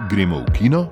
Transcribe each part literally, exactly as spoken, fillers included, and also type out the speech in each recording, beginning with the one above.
Gremo v kino?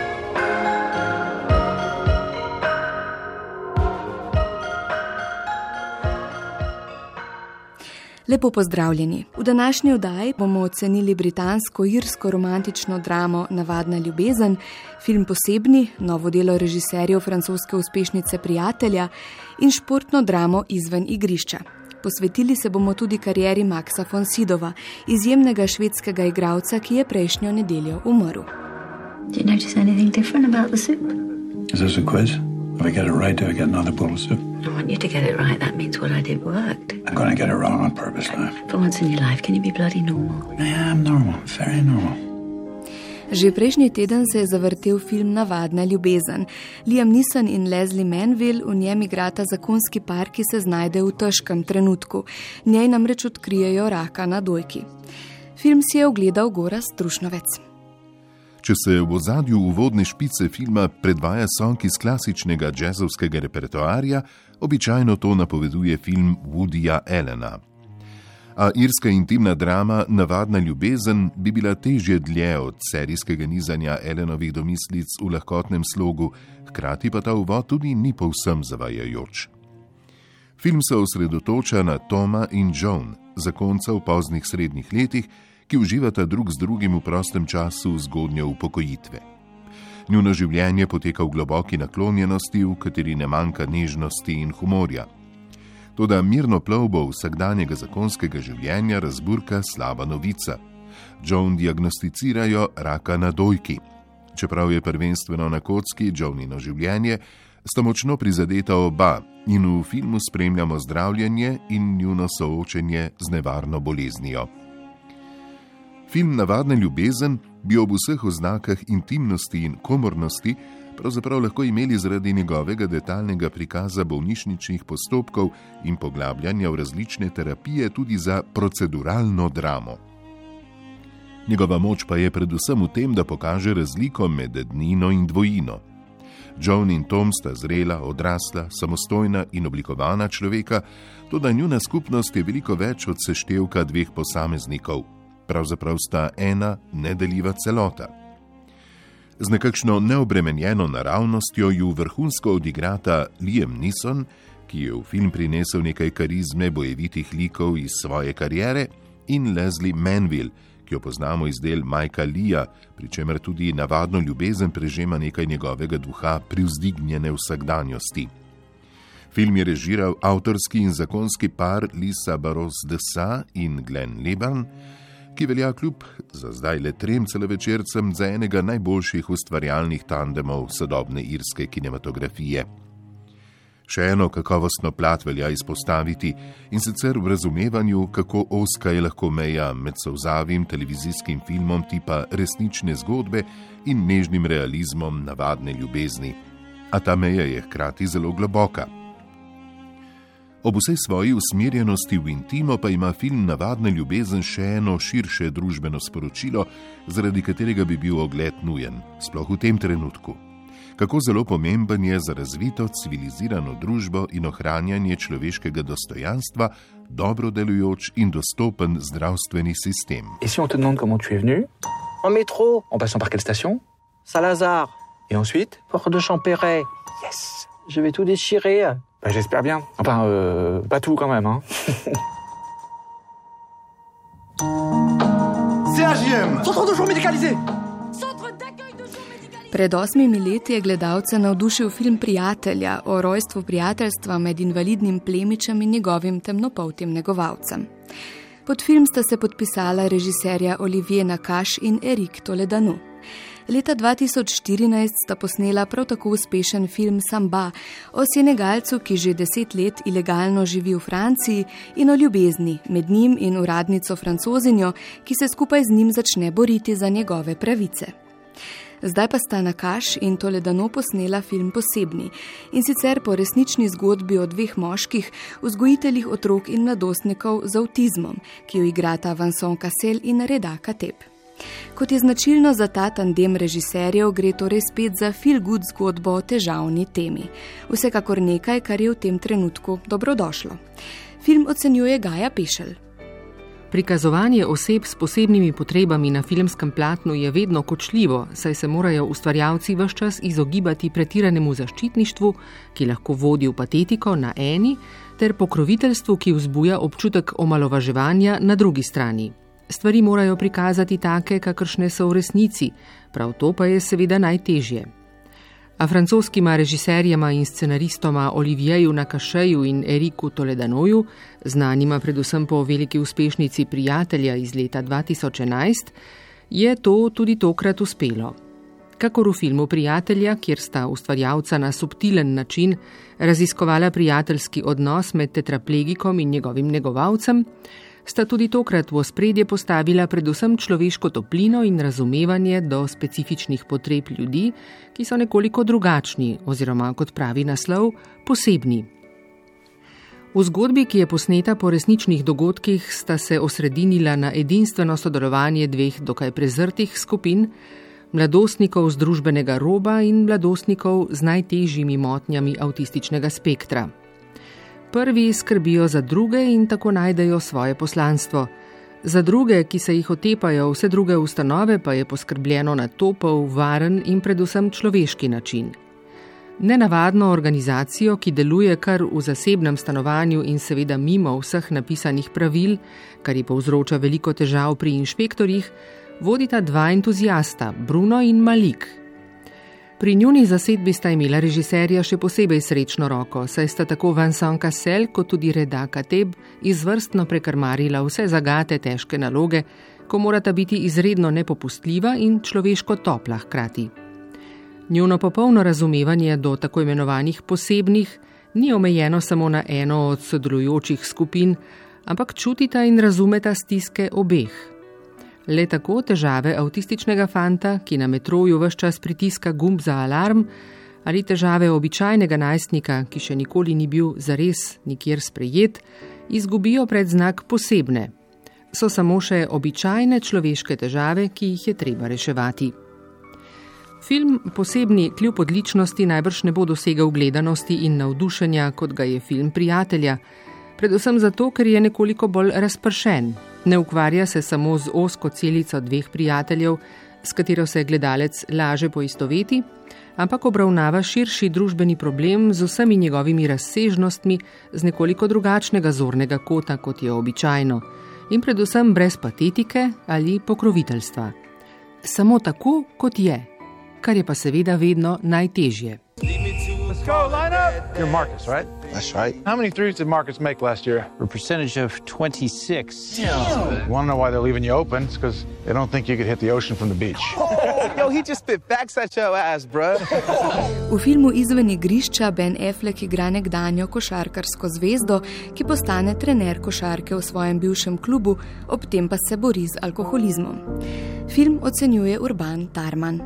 Lepo pozdravljeni. V današnji oddaji bomo ocenili britansko-irsko romantično dramo Navadna ljubezen, film Posebni, novo delo režiserjev francoske uspešnice Prijatelja in športno dramo Izven igrišča. Posvetili se bomo tudi karieri Maxa von Sydova, izjemnega švedskega igralca, ki je prejšnjo nedeljo umrl. Do you notice anything different about the soup? Is this a quiz? If I get it right, do I get another bowl of soup? I want you to get it right. That means what I did worked. I'm going to get it wrong on purpose now. For once in your life, can you be bloody normal? I am normal, very normal. Že prejšnji teden se je zavrtel film Navadna ljubezen. Liam Neeson in Leslie Manville v njem igrata zakonski par, ki se znajde v težkem trenutku. Njej namreč odkrijejo raka na dojki. Film si je ogledal Gorazd Trušnovec. Če se v ozadju uvodne špice filma predvaja song iz klasičnega džezovskega repertoarja, običajno to napoveduje film Woodyja Allena. A irska intimna drama Navadna ljubezen bi bila težje dlje od serijskega nizanja Allenovih domislic v lahkotnem slogu, hkrati pa ta uvod tudi ni povsem zavajajoč. Film se osredotoča na Toma in Joan, zakonca v poznih srednjih letih, ki uživata drug z drugim v prostem času zgodnje upokojitve. Njuno življenje poteka v globoki naklonjenosti, v kateri ne manjka nežnosti in humorja. Toda mirno plovbo vsakdanjega zakonskega življenja razburka slaba novica. Joan diagnosticirajo raka na dojki. Čeprav je prvenstveno na kocki Joanino življenje, sta močno prizadeta oba in v filmu spremljamo zdravljenje in njuno soočenje z nevarno boleznijo. Film Navadna ljubezen bi ob vseh oznakah intimnosti in komornosti pravzaprav lahko imeli zaradi njegovega detaljnega prikaza bolnišničnih postopkov in poglabljanja v različne terapije tudi za proceduralno dramo. Njegova moč pa je predvsem v tem, da pokaže razliko med ednino in dvojino. Joan in Tom sta zrela, odrasla, samostojna in oblikovana človeka, toda njuna skupnost je veliko več od seštevka dveh posameznikov. Pravzaprav sta ena nedeljiva celota. Z nekakšno neobremenjeno naravnostjo ju vrhunsko odigrata Liam Neeson, ki je v film prinesel nekaj karizme bojevitih likov iz svoje kariere, in Leslie Manville, ki jo poznamo iz del Mikea Leea, pri čemer tudi Navadno ljubezen prežema nekaj njegovega duha privzdignjene vsakdanjosti. Film je režiral avtorski in zakonski par Lisa Barros-Dessa in Glenn Leban, ki velja kljub za zdaj le trem celovečercem za enega najboljših ustvarjalnih tandemov sodobne irske kinematografije. Še eno kakovostno plat velja izpostaviti, in sicer v razumevanju, kako ozka je lahko meja med solzavim televizijskim filmom tipa resnične zgodbe in nežnim realizmom Navadne ljubezni. A ta meja je hkrati zelo globoka. Ob vsej svoji usmerjenosti v intimo pa ima film Navadna ljubezen še eno širše družbeno sporočilo, zaradi katerega bi bil ogled nujen, sploh v tem trenutku. Kako zelo pomemben je za razvito civilizirano družbo in ohranjanje človeškega dostojanstva dobro delujoč in dostopen zdravstveni sistem. Et si on te demande comment tu es venu? En métro. En passant par quelle station? Saint-Lazare. Et ensuite? Port de Champéret. Yes. Je vais tout déchirer. Ben, j'espère bien. Enfin, euh, pas tout quand même, hein. C H J M, centre de jour médicalisé. Pred osmimi leti je gledalce navdušil film Prijatelja o rojstvu prijateljstva med invalidnim plemičem in njegovim temnopoltim negovalcem. Pod film sta se podpisala režiserja Olivier Nakache in Eric Toledano. Leta dva tisoč štirinajst sta posnela prav tako uspešen film Samba o Senegalcu, ki že deset let ilegalno živi v Franciji, in o ljubezni med njim in uradnico Francozinjo, ki se skupaj z njim začne boriti za njegove pravice. Zdaj pa sta Nakache in Toledano posnela film Posebni, in sicer po resnični zgodbi o dveh moških, vzgojiteljih otrok in mladostnikov z avtizmom, ki jo igrata Vincent Cassel in Reda Kateb. Kot je značilno za ta tandem režiserjev, gre torej spet za feel-good zgodbo o težavni temi. Vsekakor nekaj, kar je v tem trenutku dobrodošlo. Film ocenjuje Gaja Pešelj. Prikazovanje oseb s posebnimi potrebami na filmskem platnu je vedno kočljivo, saj se morajo ustvarjalci ves čas izogibati pretiranemu zaščitništvu, ki lahko vodi v patetiko na eni, ter pokroviteljstvu, ki vzbuja občutek omalovaževanja na drugi strani. Stvari morajo prikazati take, kakršne so v resnici, prav to pa je seveda najtežje. A francoskima režiserjema in scenaristoma Olivieju Nakašeju in Eriku Toledanoju, znanima predvsem po veliki uspešnici Prijatelja iz leta dva tisoč enajst, je to tudi tokrat uspelo. Kakor v filmu Prijatelja, kjer sta ustvarjalca na subtilen način raziskovala prijateljski odnos med tetraplegikom in njegovim negovalcem, sta tudi tokrat v ospredje postavila predvsem človeško toplino in razumevanje do specifičnih potreb ljudi, ki so nekoliko drugačni oziroma, kot pravi naslov, posebni. V zgodbi, ki je posneta po resničnih dogodkih, sta se osredinila na edinstveno sodelovanje dveh dokaj prezrtih skupin, mladostnikov z družbenega roba in mladostnikov z najtežjimi motnjami avtističnega spektra. Prvi skrbijo za druge in tako najdejo svoje poslanstvo. Za druge, ki se jih otepajo vse druge ustanove, pa je poskrbljeno na topel, varen in predvsem človeški način. Nenavadno organizacijo, ki deluje kar v zasebnem stanovanju in seveda mimo vseh napisanih pravil, kar ji povzroča veliko težav pri inšpektorjih, vodita dva entuzijasta, Bruno in Malik. Pri njuni zasedbi sta imela režiserja še posebej srečno roko, saj sta tako Vincent Cassel kot tudi Reda Kateb izvrstno prekrmarila vse zagate težke naloge, ko morata biti izredno nepopustljiva in človeško topla hkrati. Njuno popolno razumevanje do tako imenovanih posebnih ni omejeno samo na eno od sodelujočih skupin, ampak čutita in razumeta stiske obeh. Le tako težave avtističnega fanta, ki na metroju ves čas pritiska gumb za alarm, ali težave običajnega najstnika, ki še nikoli ni bil zares nikjer sprejet, izgubijo predznak posebne. So samo še običajne človeške težave, ki jih je treba reševati. Film Posebni kljub odličnosti najbrž ne bo dosegel gledanosti in navdušenja, kot ga je film Prijatelja, predvsem zato, ker je nekoliko bolj razpršen. Ne ukvarja se samo z ozko celico dveh prijateljev, s katero se gledalec laže poistoveti, ampak obravnava širši družbeni problem z vsemi njegovimi razsežnostmi z nekoliko drugačnega zornega kota, kot je običajno, in predvsem brez patetike ali pokroviteljstva. Samo tako, kot je, kar je pa seveda vedno najtežje. Let's go, line up! You're Marcus, right? That's right. How many threes did Marcus make last year? A percentage of twenty-six. You want to know why they're leaving you open? It's because they don't think you could hit the ocean from the beach. Yo, he just spit facts at your ass, bro. V filmu Izven igrišča Ben Affleck igra nekdanjo košarkarsko zvezdo, ki postane trener košarke v svojem bivšem klubu, ob tem pa se bori z alkoholizmom. Film ocenjuje Urban Tarman.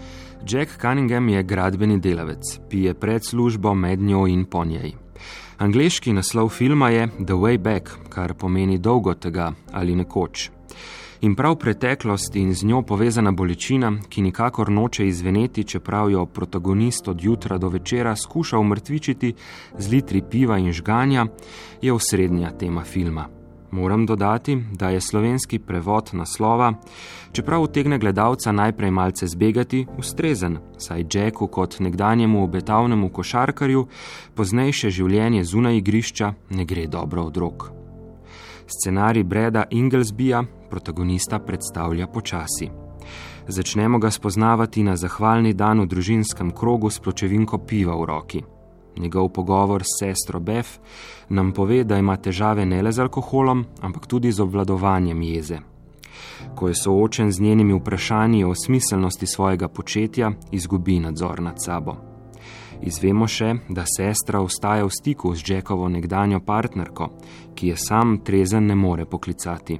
Jack Cunningham je gradbeni delavec, pije pred službo, med njo in po njej. Angleški naslov filma je The Way Back, kar pomeni dolgo tega ali nekoč. In prav preteklost in z njo povezana bolečina, ki nikakor noče izveneti, čeprav jo protagonist od jutra do večera skuša umrtvičiti z litri piva in žganja, je osrednja tema filma. Moram dodati, da je slovenski prevod naslova, čeprav utegne gledalca najprej malce zbegati, ustrezen, saj Jacku kot nekdanjemu obetavnemu košarkarju poznejše življenje zunaj igrišča ne gre dobro od rok. Scenarij Breda Inglesbya protagonista predstavlja počasi. Začnemo ga spoznavati na zahvalni dan v družinskem krogu s pločevinko piva v roki. Njegov pogovor s sestro Beth nam pove, da ima težave ne le z alkoholom, ampak tudi z obvladovanjem jeze. Ko je soočen z njenimi vprašanji o smiselnosti svojega početja, izgubi nadzor nad sabo. Izvemo še, da sestra ostaja v stiku z Jackovo nekdanjo partnerko, ki je sam trezen ne more poklicati.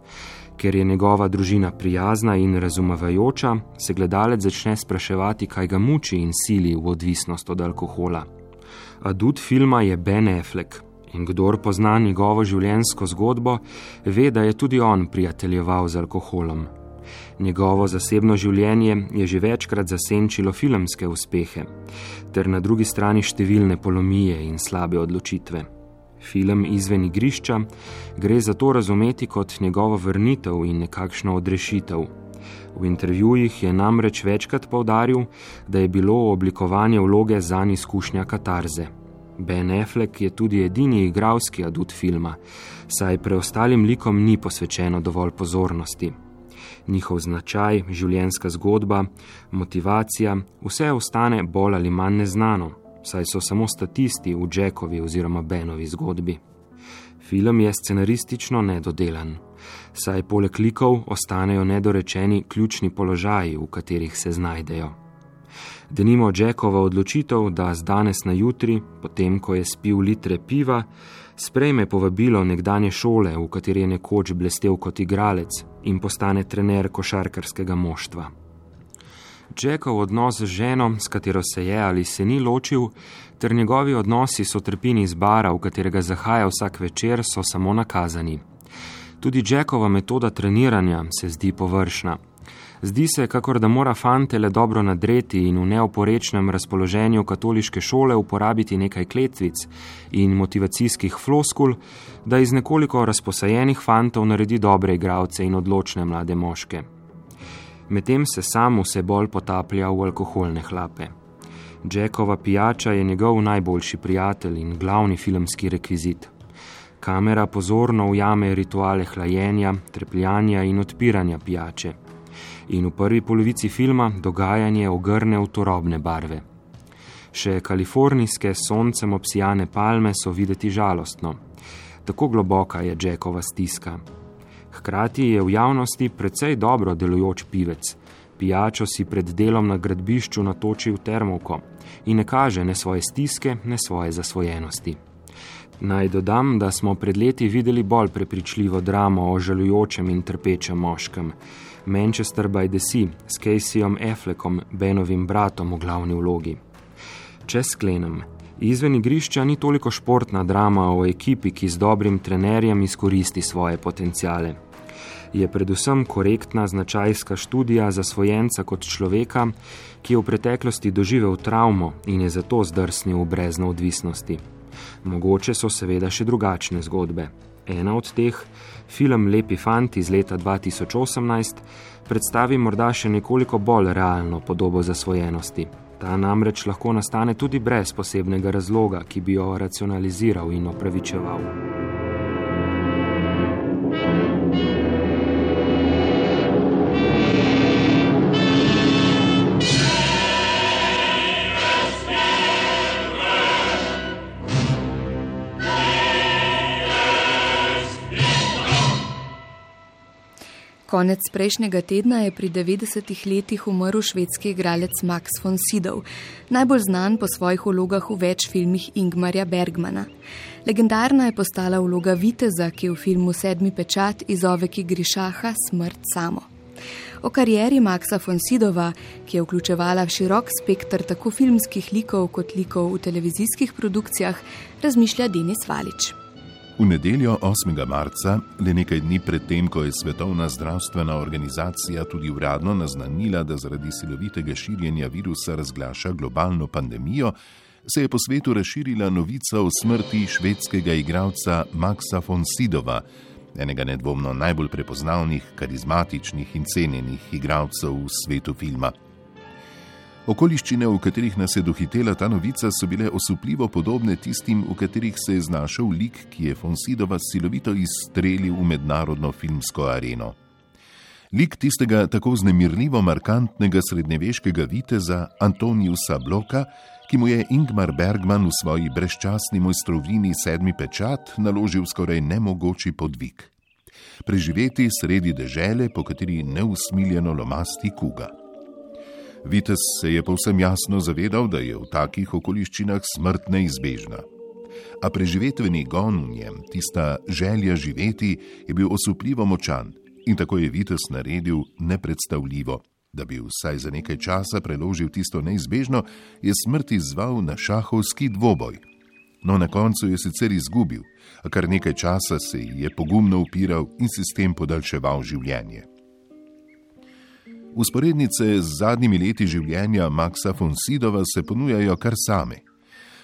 Ker je njegova družina prijazna in razumevajoča, se gledalec začne spraševati, kaj ga muči in sili v odvisnost od alkohola. Adut filma je Ben Affleck in kdor pozna njegovo življenjsko zgodbo, ve, da je tudi on prijateljeval z alkoholom. Njegovo zasebno življenje je že večkrat zasenčilo filmske uspehe, ter na drugi strani številne polomije in slabe odločitve. Film Izven igrišča gre za to razumeti kot njegovo vrnitev in nekakšno odrešitev. V intervjujih je namreč večkrat poudaril, da je bilo oblikovanje vloge zanj izkušnja katarze. Ben Affleck je tudi edini igralski adut filma, saj preostalim likom ni posvečeno dovolj pozornosti. Njihov značaj, življenjska zgodba, motivacija, vse ostane bolj ali manj neznano, saj so samo statisti v Jackovi oziroma Benovi zgodbi. Film je scenaristično nedodelan, saj poleg likov ostanejo nedorečeni ključni položaji, v katerih se znajdejo. Denimo Jackova odločitev, da z danes na jutri, potem ko je spil litre piva, sprejme povabilo nekdanje šole, v kateri je nekoč blestel kot igralec in postane trener košarkarskega moštva. Jackov odnos z ženo, s katero se je ali se ni ločil, ter njegovi odnosi s otrpini iz bara, v katerega zahaja vsak večer, so samo nakazani. Tudi Jackova metoda treniranja se zdi površna. Zdi se, kakor da mora fante le dobro nadreti in v neoporečnem razpoloženju katoliške šole uporabiti nekaj kletvic in motivacijskih floskul, da iz nekoliko razposajenih fantov naredi dobre igralce in odločne mlade moške. Medtem se sam vse bolj potaplja v alkoholne hlape. Jackova pijača je njegov najboljši prijatelj in glavni filmski rekvizit. Kamera pozorno ujame rituale hlajenja, trepljanja in odpiranja pijače. In v prvi polovici filma dogajanje ogrne v turobne barve. Še kalifornijske soncem obsijane palme so videti žalostno. Tako globoka je Jackova stiska. Hkrati je v javnosti precej dobro delujoč pivec. Pijačo si pred delom na gradbišču natoči v termovko in ne kaže ne svoje stiske, ne svoje zasvojenosti. Naj dodam, da smo pred leti videli bolj prepričljivo dramo o žalujočem in trpečem moškem. Manchester by the Sea s Caseyjem Affleckom, Benovim bratom v glavni vlogi. Če sklenem, Izven igrišča ni toliko športna drama o ekipi, ki z dobrim trenerjem izkoristi svoje potenciale. Je predvsem korektna značajska študija zasvojenca kot človeka, ki je v preteklosti doživel travmo in je zato zdrsnil v brezno odvisnosti. Mogoče so seveda še drugačne zgodbe. Ena od teh, film Lepi fanti iz leta dva tisoč osemnajst, predstavi morda še nekoliko bolj realno podobo zasvojenosti. Ta namreč lahko nastane tudi brez posebnega razloga, ki bi jo racionaliziral in opravičeval. Konec prejšnjega tedna je pri devetdesetih letih umrl švedski igralec Max von Sydow, najbolj znan po svojih vlogah v več filmih Ingmarja Bergmana. Legendarna je postala vloga viteza, ki v filmu Sedmi pečat izzove Kigrišaha smrt samo. O karieri Maxa von Sydowa, ki je vključevala širok spekter tako filmskih likov kot likov v televizijskih produkcijah, razmišlja Denis Valič. V nedeljo osmega marca, le nekaj dni pred tem, ko je Svetovna zdravstvena organizacija tudi uradno naznanila, da zaradi silovitega širjenja virusa razglaša globalno pandemijo, se je po svetu razširila novica o smrti švedskega igralca Maxa von Sydowa, enega nedvomno najbolj prepoznavnih, karizmatičnih in cenjenih igralcev v svetu filma. Okoliščine, v katerih nas je dohitela ta novica, so bile osupljivo podobne tistim, v katerih se je znašel lik, ki je von Sydowa silovito izstrelil v mednarodno filmsko areno. Lik tistega tako vznemirljivo markantnega srednjeveškega viteza Antoniusa Bloka, ki mu je Ingmar Bergman v svoji brezčasni mojstrovini Sedmi pečat naložil skoraj nemogoči podvig. Preživeti sredi dežele, po kateri neusmiljeno lomasti kuga. Vitez se je povsem jasno zavedal, da je v takih okoliščinah smrt neizbežna. A preživetveni gon v njem, tista želja živeti, je bil osupljivo močan in tako je vitez naredil nepredstavljivo. Da bi vsaj za nekaj časa preložil tisto neizbežno, je smrt izzval na šahovski dvoboj. No, na koncu je sicer izgubil, a kar nekaj časa se ji je pogumno upiral in si s tem podaljševal življenje. Usporednice z zadnjimi leti življenja Maxa von Sydowa se ponujajo kar same.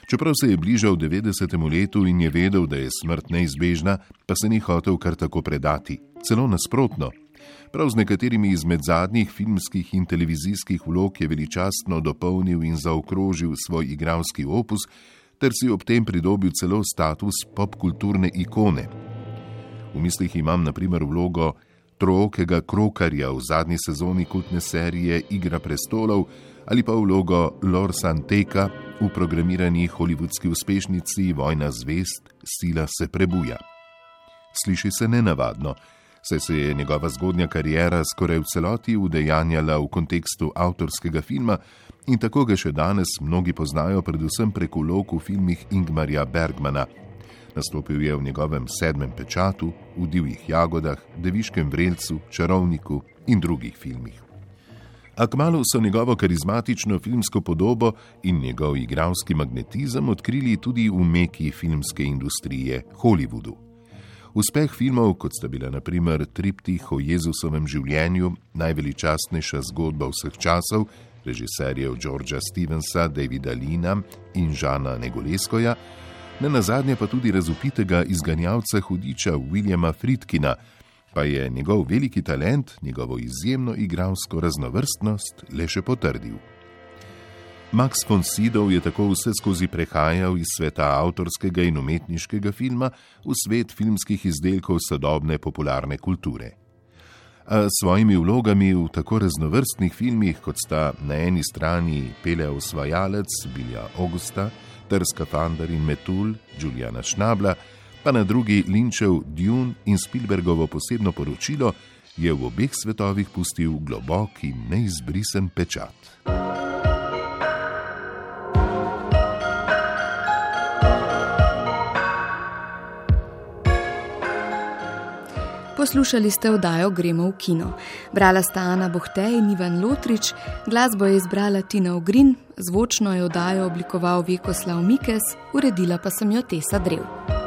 Čeprav se je bližal devetdesetemu letu in je vedel, da je smrt neizbežna, pa se ni hotel kar tako predati. Celo nasprotno. Prav z nekaterimi izmed zadnjih filmskih in televizijskih vlog je veličastno dopolnil in zaokrožil svoj igralski opus, ter si ob tem pridobil celo status popkulturne ikone. V mislih imam na primer vlogo trookega krokarja v zadnji sezoni kultne serije Igra prestolov ali pa vlogo Lorsa Anteka v programirani hollywoodski uspešnici Vojna zvezd, Sila se prebuja. Sliši se nenavadno, saj se je njegova zgodnja kariera skoraj v celoti udejanjala v kontekstu avtorskega filma in tako ga še danes mnogi poznajo predvsem prek vlog v filmih Ingmarja Bergmana. Nastopil je v njegovem Sedmem pečatu, v Divjih jagodah, Deviškem vrelcu, Čarovniku in drugih filmih. A kmalu so njegovo karizmatično filmsko podobo in njegov igralski magnetizem odkrili tudi v meki filmske industrije, Hollywoodu. Uspeh filmov, kot sta bila na primer Triptih o Jezusovem življenju, Najveličastnejša zgodba vseh časov, režiserjev Georgea Stevensa, Davida Leana in Žana Negoleskoja, nenazadnje pa tudi razvpitega izganjalca hudiča Williama Friedkina, pa je njegov veliki talent, njegovo izjemno igralsko raznovrstnost le še potrdil. Max von Sydow je tako vse skozi prehajal iz sveta avtorskega in umetniškega filma v svet filmskih izdelkov sodobne popularne kulture. A s svojimi vlogami v tako raznovrstnih filmih, kot sta na eni strani Pele osvajalec, Bilja Augusta, ter Skafander in Metul, Juliana Schnabla, pa na drugi Lynchov Dune in Spielbergovo posebno poročilo, je v obeh svetovih pustil globok in neizbrisen pečat. Poslušali ste oddajo Gremo v kino. Brala sta Ana Bohte in Ivan Lotrič, glasbo je izbrala Tina Ogrin, zvočno je oddajo oblikoval Vjekoslav Mikes, uredila pa sem jo Tesa Drev.